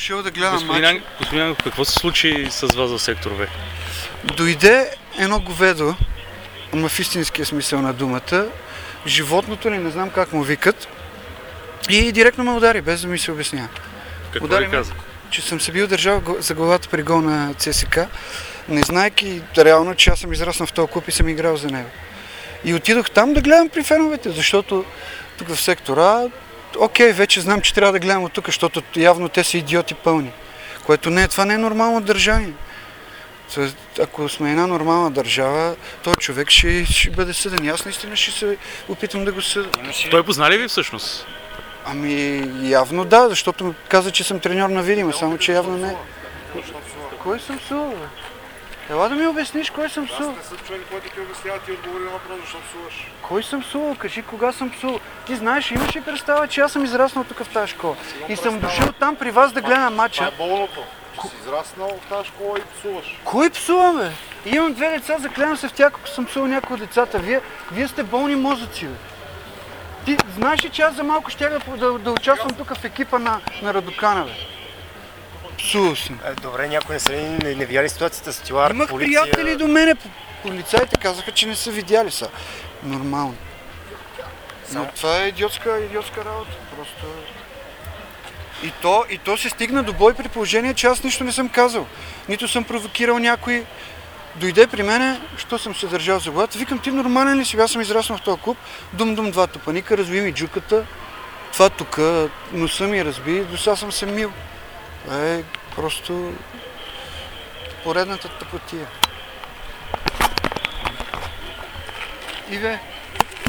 дошъл да гледам матч. Господин Ангов, какво се случи с вас в сектор В? Дойде едно говедо, ама в истинския смисъл на думата, животното ли, не знам как му викат, и директно ме удари, без да ми се обяснява. Какво Удари ви каза? че съм се бил държал за главата при гол на ЦСКА, не знаеки реално, че аз съм израснал в този клуб и съм играл за него. И отидох там да гледам при феновете, защото тук в сектора, окей, вече знам, че трябва да гледам от тук, защото явно те са идиоти пълни. Което не е, това не е нормално държание. Ако сме една нормална държава, този човек ще бъде съден. Аз наистина ще се опитам да го съда. Той позна ли ви всъщност? Ами явно да, защото ми каза, че съм треньор на Видима, само че явно не. Кой съм псувал, бе? Ела да ми обясниш кой съм псувал. Аз не съм човек, който ти обяснява, ти отговори на въпрос, защото псуваш. Кой съм псувал? Кажи кога съм псувал. Ти знаеш, имаш ли представа, че аз съм израснал тук в тази школа? И съм дошъл там при вас да гледам матча. Това е болното, че си израснал в тази школа и псуваш. Кой псувам, бе? Имам две деца, заклевам се в тях, ако съм псувал някои от децата. Вие сте болни мозъци, бе. Ти знаеш ли, че аз за малко ще да участвам тук в екипа на Радокана, бе? Псувал съм. Добре, някой не видя ли ситуацията с стюард, Имах полиция? приятели до мене, полицаите казаха, че не са видяли са. Нормално. Но това е идиотска работа, просто. И то се стигна до бой при положение, че аз нищо не съм казал. Нито съм провокирал някой. Дойде при мене, що съм се държал за главата. Викам, ти нормален ли си? Аз съм израснал в този клуб. Дум-дум два тупаника, разби ми джуката. Това тук, носа ми разби, до сега съм се мил. Просто поредната тъпотия. Иве,